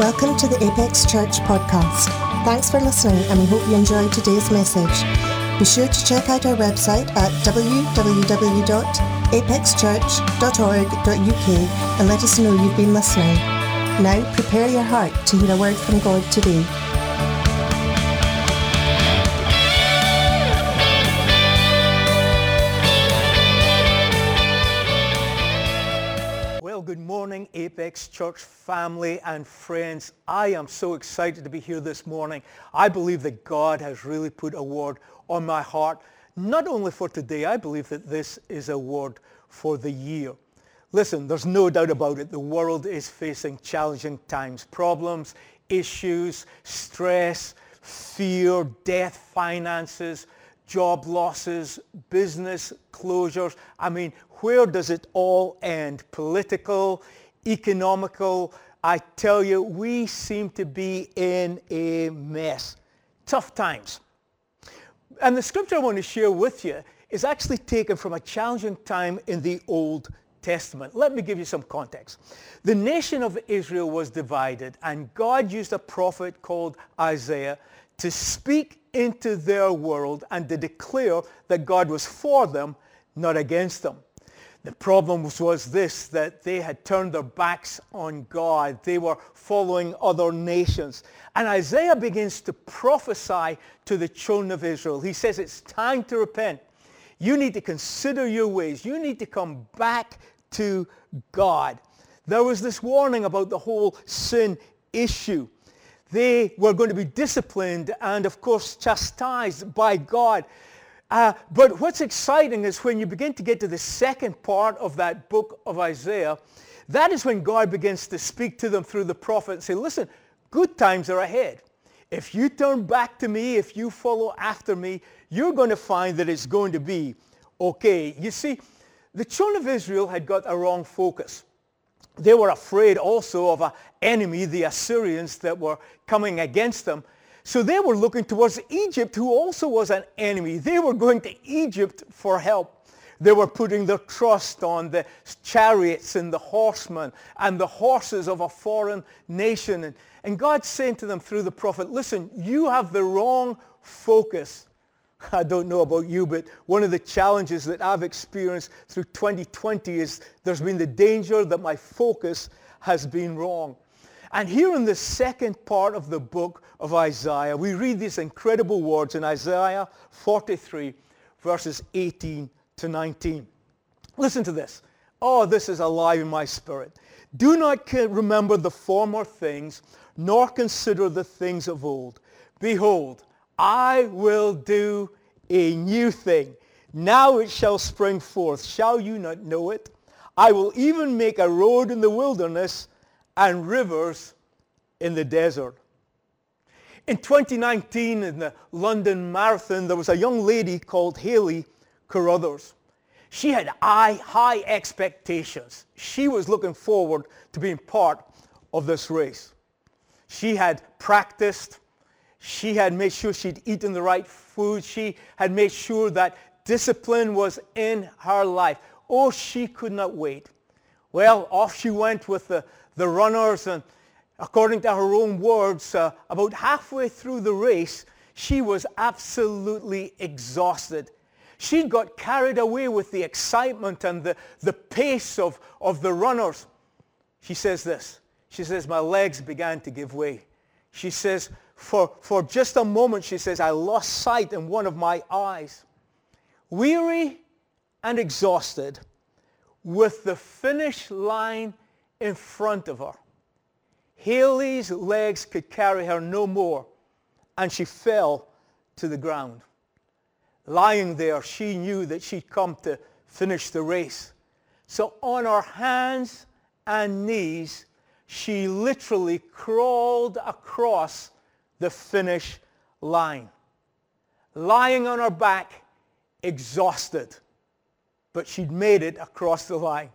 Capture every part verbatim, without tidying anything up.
Welcome to the Apex Church podcast. Thanks for listening, and we hope you enjoyed today's message. Be sure to check out our website at w w w dot apex church dot org dot u k and let us know you've been listening. Now prepare your heart to hear a word from God today. Well, good morning, Apex Church family and friends. I am so excited to be here this morning. I believe that God has really put a word on my heart, not only for today. I believe that this is a word for the year. Listen, there's no doubt about it. The world is facing challenging times, problems, issues, stress, fear, death, finances, job losses, business closures. I mean, where does it all end? Political, economical. I tell you, we seem to be in a mess. Tough times. And the scripture I want to share with you is actually taken from a challenging time in the Old Testament. Let me give you some context. The nation of Israel was divided, and God used a prophet called Isaiah to speak into their world and to declare that God was for them, not against them. The problem was, was this, that they had turned their backs on God. They were following other nations. And Isaiah begins to prophesy to the children of Israel. He says, it's time to repent. You need to consider your ways. You need to come back to God. There was this warning about the whole sin issue. They were going to be disciplined and, of course, chastised by God. Uh, but what's exciting is when you begin to get to the second part of that book of Isaiah, that is when God begins to speak to them through the prophet and say, listen, good times are ahead. If you turn back to me, if you follow after me, you're going to find that it's going to be okay. You see, the children of Israel had got a wrong focus. They were afraid also of an enemy, the Assyrians, that were coming against them. So they were looking towards Egypt, who also was an enemy. They were going to Egypt for help. They were putting their trust on the chariots and the horsemen and the horses of a foreign nation. And, and God saying to them through the prophet, listen, you have the wrong focus. I don't know about you, but one of the challenges that I've experienced through twenty twenty is there's been the danger that my focus has been wrong. And here in the second part of the book of Isaiah, we read these incredible words in Isaiah forty-three, verses eighteen to nineteen. Listen to this. Oh, this is alive in my spirit. Do not remember the former things, nor consider the things of old. Behold, I will do a new thing. Now it shall spring forth. Shall you not know it? I will even make a road in the wilderness and rivers in the desert. In twenty nineteen, in the London Marathon, there was a young lady called Hayley Carruthers. She had high, high expectations. She was looking forward to being part of this race. She had practiced. She had made sure she'd eaten the right food. She had made sure that discipline was in her life. Oh, she could not wait. Well, off she went with the, the runners, and according to her own words, uh, about halfway through the race, she was absolutely exhausted. She got carried away with the excitement and the, the pace of, of the runners. She says this. She says, my legs began to give way. She says, for, for just a moment, she says, I lost sight in one of my eyes. Weary and exhausted, with the finish line in front of her, Hayley's legs could carry her no more, and she fell to the ground. Lying there, she knew that she'd come to finish the race. So on her hands and knees, she literally crawled across the finish line. Lying on her back, exhausted, but she'd made it across the line.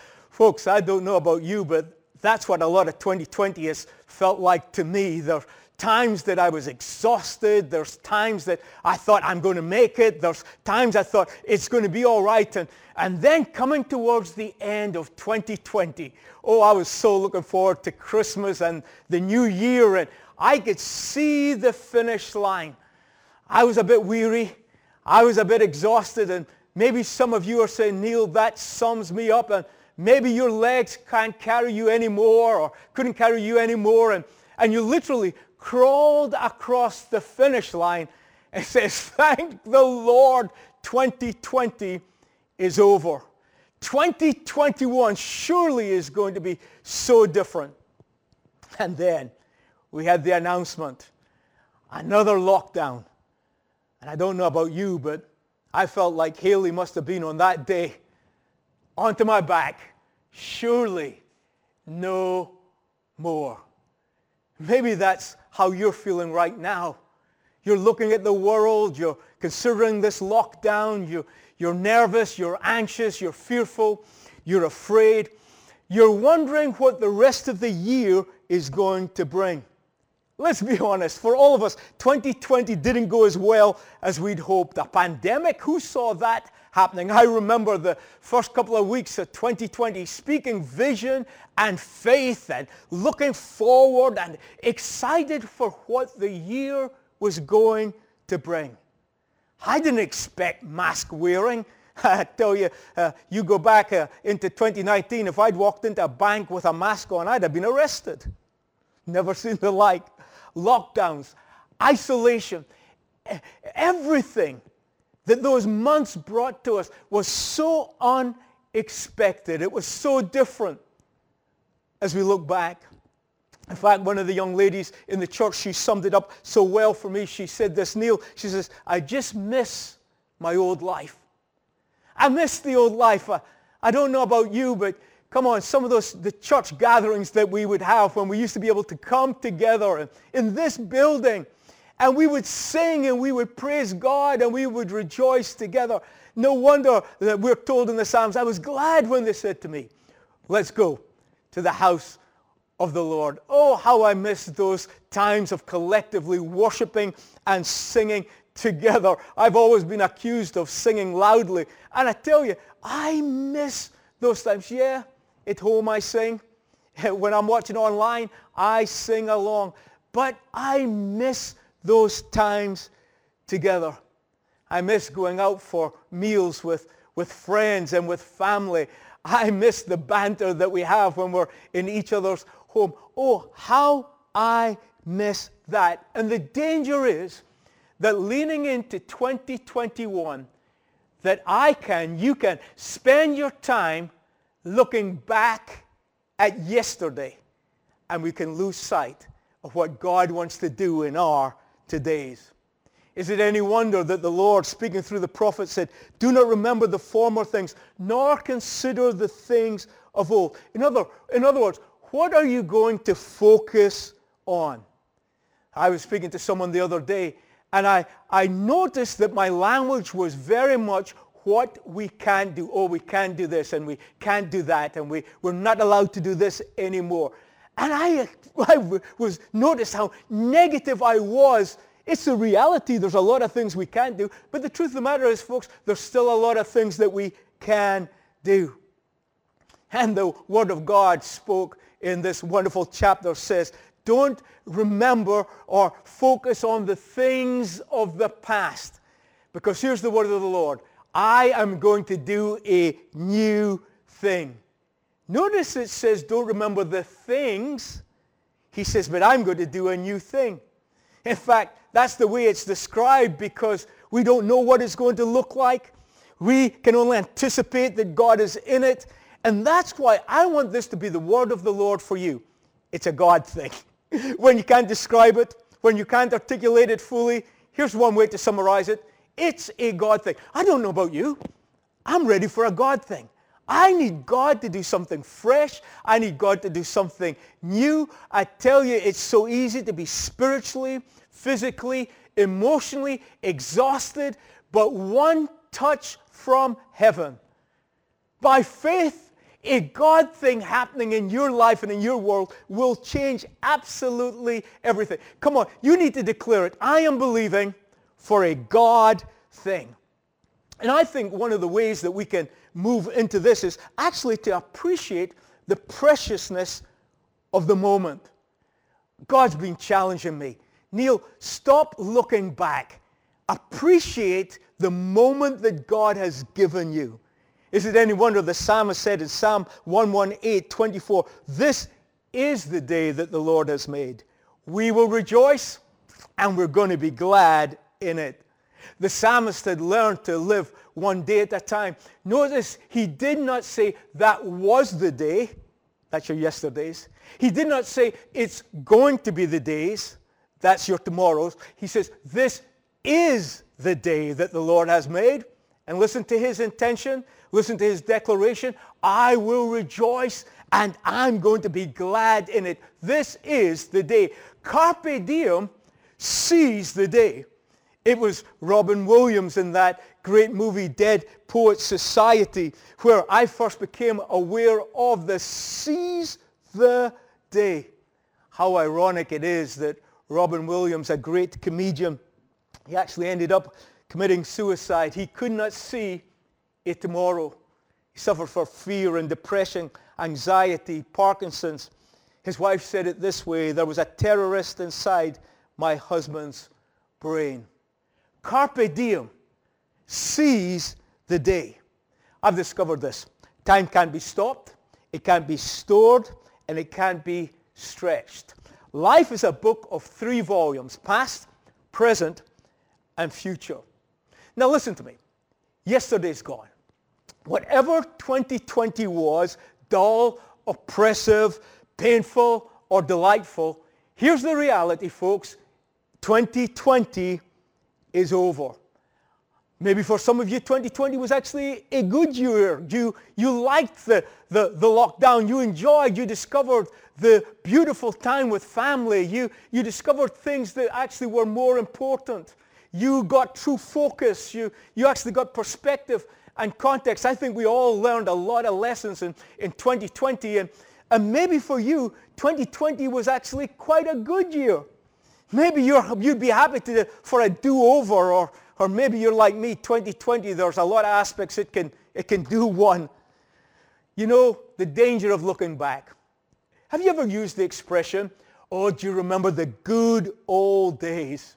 Folks, I don't know about you, but that's what a lot of twenty twenty has felt like to me. There are times that I was exhausted. There's times that I thought I'm going to make it. There's times I thought it's going to be all right. And, and then coming towards the end of twenty twenty, oh, I was so looking forward to Christmas and the new year. And I could see the finish line. I was a bit weary. I was a bit exhausted. And maybe some of you are saying, Neil, that sums me up. And maybe your legs can't carry you anymore or couldn't carry you anymore. And, and you literally crawled across the finish line and says, thank the Lord, twenty twenty is over. twenty twenty-one surely is going to be so different. And then we had the announcement, another lockdown. And I don't know about you, but I felt like Haley must have been on that day onto my back. Surely no more. Maybe that's how you're feeling right now. You're looking at the world, you're considering this lockdown, you, you're nervous, you're anxious, you're fearful, you're afraid. You're wondering what the rest of the year is going to bring. Let's be honest, for all of us, twenty twenty didn't go as well as we'd hoped. A pandemic, who saw that happening? I remember the first couple of weeks of twenty twenty, speaking vision and faith and looking forward and excited for what the year was going to bring. I didn't expect mask wearing. I tell you, uh, you go back uh, into twenty nineteen, if I'd walked into a bank with a mask on, I'd have been arrested. Never seen the like. Lockdowns, isolation, everything that those months brought to us was so unexpected. It was so different as we look back. In fact, one of the young ladies in the church, she summed it up so well for me. She said this, Neil, she says, I just miss my old life. I miss the old life. I, I don't know about you, but come on, some of those, the church gatherings that we would have when we used to be able to come together in, in this building, and we would sing and we would praise God and we would rejoice together. No wonder that we're told in the Psalms, I was glad when they said to me, let's go to the house of the Lord. Oh, how I miss those times of collectively worshiping and singing together. I've always been accused of singing loudly, and I tell you, I miss those times. Yeah. At home I sing. When I'm watching online, I sing along. But I miss those times together. I miss going out for meals with, with friends and with family. I miss the banter that we have when we're in each other's home. Oh, how I miss that. And the danger is that leaning into twenty twenty-one, that I can, you can spend your time looking back at yesterday, and we can lose sight of what God wants to do in our todays. Is it any wonder that the Lord, speaking through the prophet, said, do not remember the former things, nor consider the things of old. In other, in other words, what are you going to focus on? I was speaking to someone the other day, and I, I noticed that my language was very much what we can't do. Oh, we can't do this and we can't do that, and we, we're not allowed to do this anymore. And I, I was noticed how negative I was. It's a reality. There's a lot of things we can't do. But the truth of the matter is, folks, there's still a lot of things that we can do. And the Word of God spoke in this wonderful chapter says, don't remember or focus on the things of the past. Because here's the word of the Lord. I am going to do a new thing. Notice it says, don't remember the things. He says, but I'm going to do a new thing. In fact, that's the way it's described because we don't know what it's going to look like. We can only anticipate that God is in it. And that's why I want this to be the word of the Lord for you. It's a God thing. When you can't describe it, when you can't articulate it fully, here's one way to summarize it. It's a God thing. I don't know about you. I'm ready for a God thing. I need God to do something fresh. I need God to do something new. I tell you, it's so easy to be spiritually, physically, emotionally exhausted, but one touch from heaven. By faith a God thing happening in your life and in your world will change absolutely everything. Come on, you need to declare it. I am believing for a God thing. And I think one of the ways that we can move into this is actually to appreciate the preciousness of the moment. God's been challenging me. Neil, stop looking back. Appreciate the moment that God has given you. Is it any wonder the psalmist said in Psalm one eighteen, twenty-four, this is the day that the Lord has made. We will rejoice and we're going to be glad in it. The psalmist had learned to live one day at a time. Notice he did not say that was the day. That's your yesterdays. He did not say it's going to be the days. That's your tomorrows. He says this is the day that the Lord has made. And listen to his intention. Listen to his declaration. I will rejoice and I'm going to be glad in it. This is the day. Carpe diem, seize the day. It was Robin Williams in that great movie, Dead Poets Society, where I first became aware of the seize the day. How ironic it is that Robin Williams, a great comedian, he actually ended up committing suicide. He could not see a tomorrow. He suffered from fear and depression, anxiety, Parkinson's. His wife said it this way, there was a terrorist inside my husband's brain. Carpe diem, seize the day. I've discovered this. Time can't be stopped, it can't be stored, and it can't be stretched. Life is a book of three volumes, past, present, and future. Now listen to me. Yesterday's gone. Whatever twenty twenty was, dull, oppressive, painful, or delightful, here's the reality, folks. twenty twenty is over. Maybe for some of you, twenty twenty was actually a good year. You, you liked the, the, the lockdown. You enjoyed, you discovered the beautiful time with family. You, you discovered things that actually were more important. You got true focus. You, you actually got perspective and context. I think we all learned a lot of lessons in, in twenty twenty. And, and maybe for you, twenty twenty was actually quite a good year. Maybe you're, you'd be happy to, for a do-over, or, or maybe you're like me, twenty twenty, there's a lot of aspects it can, it can do one. You know, the danger of looking back. Have you ever used the expression, oh, do you remember the good old days?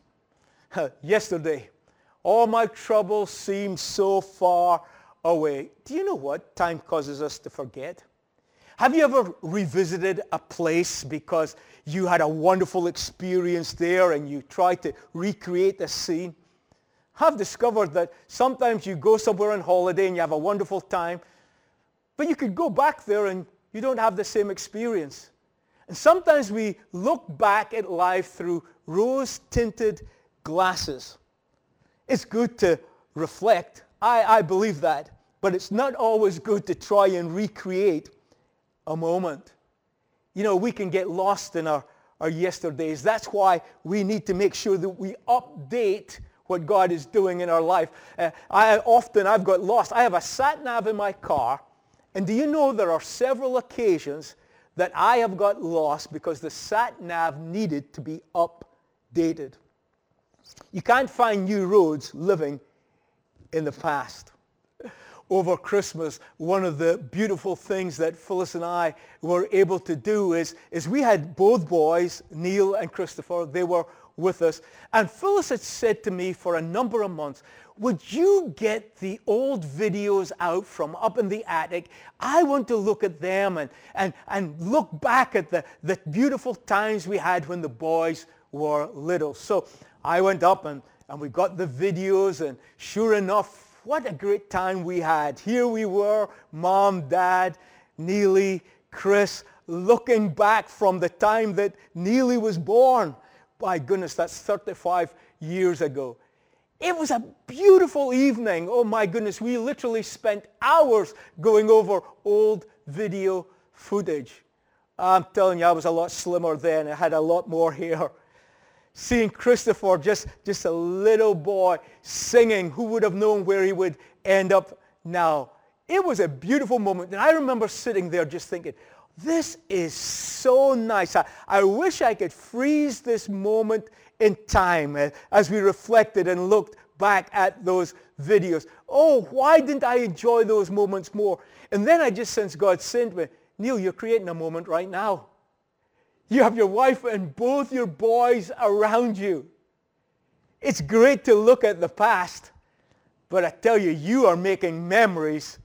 Yesterday, all my troubles seem so far away. Do you know what? Time causes us to forget. Have you ever revisited a place because you had a wonderful experience there and you tried to recreate the scene? I've discovered that sometimes you go somewhere on holiday and you have a wonderful time, but you could go back there and you don't have the same experience. And sometimes we look back at life through rose-tinted glasses. It's good to reflect. I, I believe that. But it's not always good to try and recreate a moment. You know, we can get lost in our, our yesterdays. That's why we need to make sure that we update what God is doing in our life. Uh, I often, I've got lost. I have a sat-nav in my car, and do you know there are several occasions that I have got lost because the sat-nav needed to be updated. You can't find new roads living in the past. Over Christmas, one of the beautiful things that Phyllis and I were able to do is, is we had both boys, Neil and Christopher, they were with us. And Phyllis had said to me for a number of months, would you get the old videos out from up in the attic? I want to look at them and, and, and look back at the, the beautiful times we had when the boys were little. So I went up and, and we got the videos, and sure enough, what a great time we had. Here we were, Mom, Dad, Neely, Chris, looking back from the time that Neely was born. My goodness, that's thirty-five years ago. It was a beautiful evening. Oh my goodness, we literally spent hours going over old video footage. I'm telling you, I was a lot slimmer then. I had a lot more hair. Seeing Christopher, just, just a little boy, singing, who would have known where he would end up now? It was a beautiful moment. And I remember sitting there just thinking, this is so nice. I, I wish I could freeze this moment in time uh, as we reflected and looked back at those videos. Oh, why didn't I enjoy those moments more? And then I just sensed God saying to me, Neil, you're creating a moment right now. You have your wife and both your boys around you. It's great to look at the past, but I tell you, you are making memories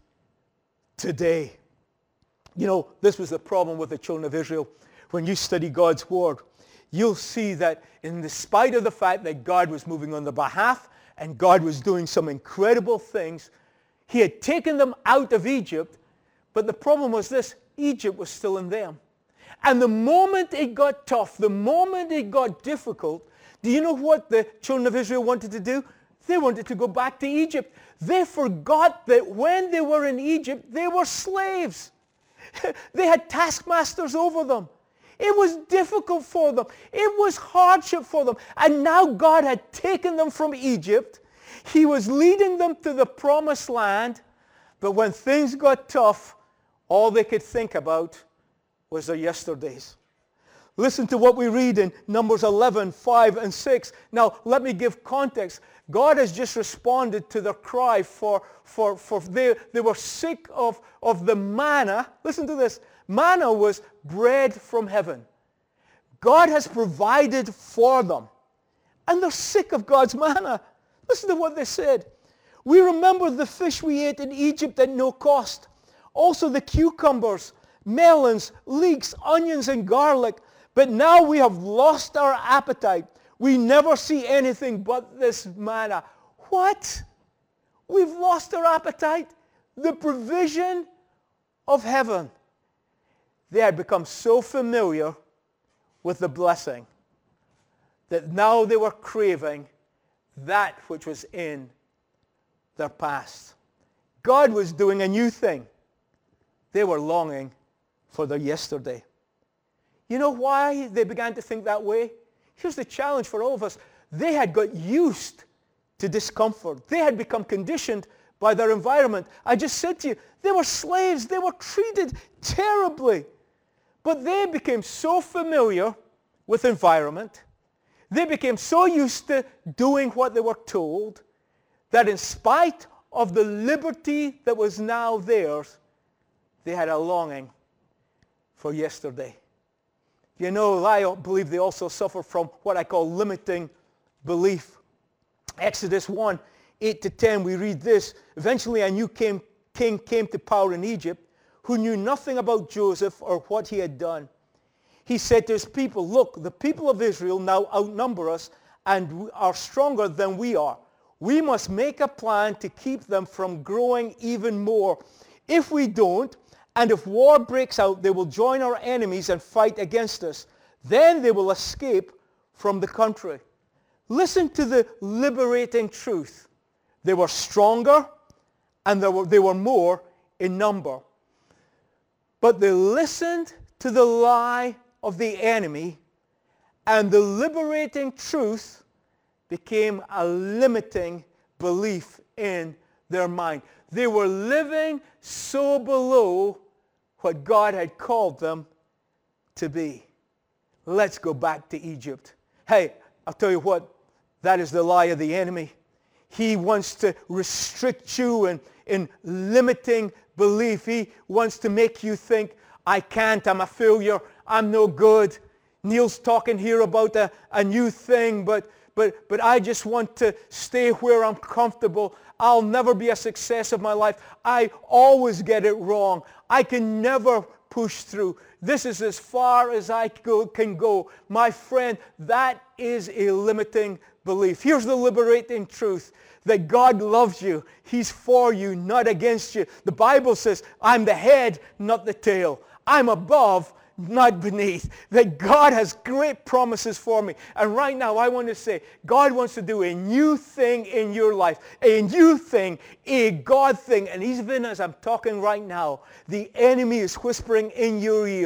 today. You know, this was the problem with the children of Israel. When you study God's word, you'll see that in spite of the fact that God was moving on their behalf and God was doing some incredible things, he had taken them out of Egypt, but the problem was this, Egypt was still in them. And the moment it got tough, the moment it got difficult, do you know what the children of Israel wanted to do? They wanted to go back to Egypt. They forgot that when they were in Egypt, they were slaves. They had taskmasters over them. It was difficult for them. It was hardship for them. And now God had taken them from Egypt. He was leading them to the promised land. But when things got tough, all they could think about was their yesterdays. Listen to what we read in Numbers eleven, five and six. Now, let me give context. God has just responded to their cry for, for, for they, they were sick of, of the manna. Listen to this. Manna was bread from heaven. God has provided for them. And they're sick of God's manna. Listen to what they said. We remember the fish we ate in Egypt at no cost. Also the cucumbers, melons, leeks, onions, and garlic. But now we have lost our appetite. We never see anything but this manna. What? We've lost our appetite? The provision of heaven. They had become so familiar with the blessing that now they were craving that which was in their past. God was doing a new thing. They were longing for their yesterday. You know why they began to think that way? Here's the challenge for all of us. They had got used to discomfort. They had become conditioned by their environment. I just said to you, they were slaves. They were treated terribly. But they became so familiar with environment. They became so used to doing what they were told that in spite of the liberty that was now theirs, they had a longing for yesterday. You know, I believe they also suffer from what I call limiting belief. Exodus one, eight to ten, we read this. Eventually a new king came to power in Egypt who knew nothing about Joseph or what he had done. He said to his people, look, the people of Israel now outnumber us and are stronger than we are. We must make a plan to keep them from growing even more. If we don't, and if war breaks out, they will join our enemies and fight against us. Then they will escape from the country. Listen to the liberating truth. They were stronger and they were, they were more in number. But they listened to the lie of the enemy, and the liberating truth became a limiting belief in their mind. They were living so below what God had called them to be. Let's go back to Egypt. Hey, I'll tell you what, that is the lie of the enemy. He wants to restrict you in, in limiting belief. He wants to make you think, I can't, I'm a failure, I'm no good. Neil's talking here about a, a new thing, but, but, but I just want to stay where I'm comfortable. I'll never be a success of my life. I always get it wrong. I can never push through. This is as far as I go, can go. My friend, that is a limiting belief. Here's the liberating truth, that God loves you. He's for you, not against you. The Bible says, I'm the head, not the tail. I'm above, not beneath. That God has great promises for me. And right now I want to say, God wants to do a new thing in your life. A new thing, a God thing. And even as I'm talking right now, the enemy is whispering in your ear,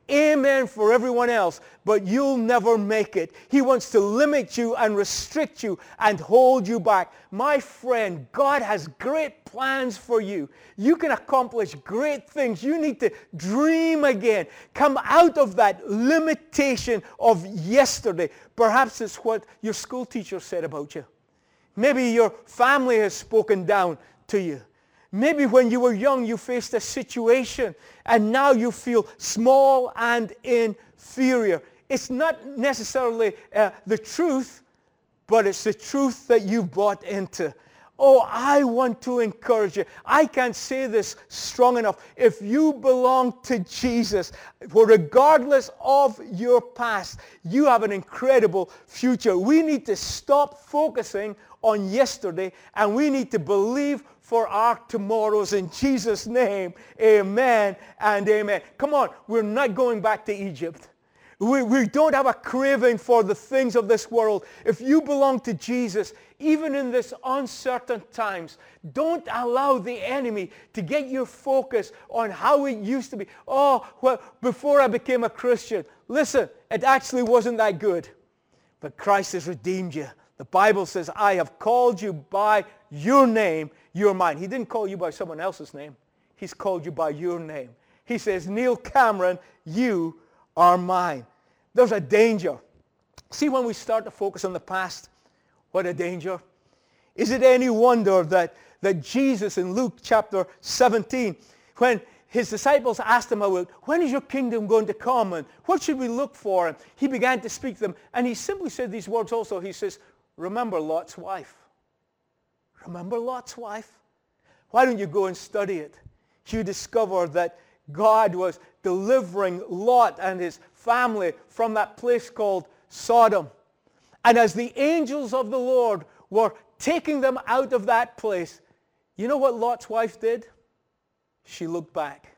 amen for everyone else, but you'll never make it. He wants to limit you and restrict you and hold you back. My friend, God has great plans for you. You can accomplish great things. You need to dream again. Come out of that limitation of yesterday. Perhaps it's what your school teacher said about you. Maybe your family has spoken down to you. Maybe when you were young, you faced a situation and now you feel small and inferior. It's not necessarily uh, the truth, but it's the truth that you bought into. Oh, I want to encourage you. I can't say this strong enough. If you belong to Jesus, regardless of your past, you have an incredible future. We need to stop focusing on yesterday, and we need to believe for our tomorrows in Jesus' name. Amen and amen. Come on, we're not going back to Egypt. We, we don't have a craving for the things of this world. If you belong to Jesus, even in this uncertain times, don't allow the enemy to get your focus on how it used to be. Oh, well, before I became a Christian, listen, it actually wasn't that good. But Christ has redeemed you. The Bible says, I have called you by your name, you're mine. He didn't call you by someone else's name. He's called you by your name. He says, Neil Cameron, you are mine. There's a danger. See, when we start to focus on the past, what a danger. Is it any wonder that, that Jesus in Luke chapter seventeen, when his disciples asked him about, when is your kingdom going to come and what should we look for? And he began to speak to them. And he simply said these words also. He says, remember Lot's wife. Remember Lot's wife? Why don't you go and study it? You discover that God was delivering Lot and his family from that place called Sodom. And as the angels of the Lord were taking them out of that place, you know what Lot's wife did? She looked back.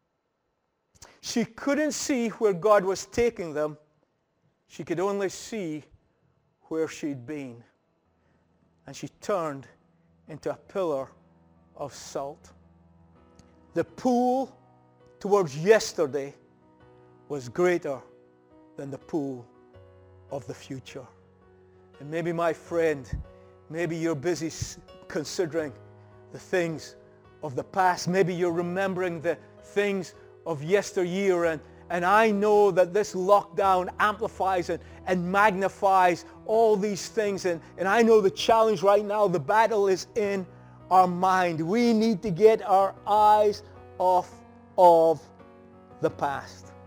She couldn't see where God was taking them. She could only see where she'd been. And she turned into a pillar of salt. The pull towards yesterday was greater than the pull of the future. And maybe, my friend, maybe you're busy considering the things of the past. Maybe you're remembering the things of yesteryear. And, and I know that this lockdown amplifies and, and magnifies all these things. And, and I know the challenge right now, the battle is in our mind. We need to get our eyes off of the past.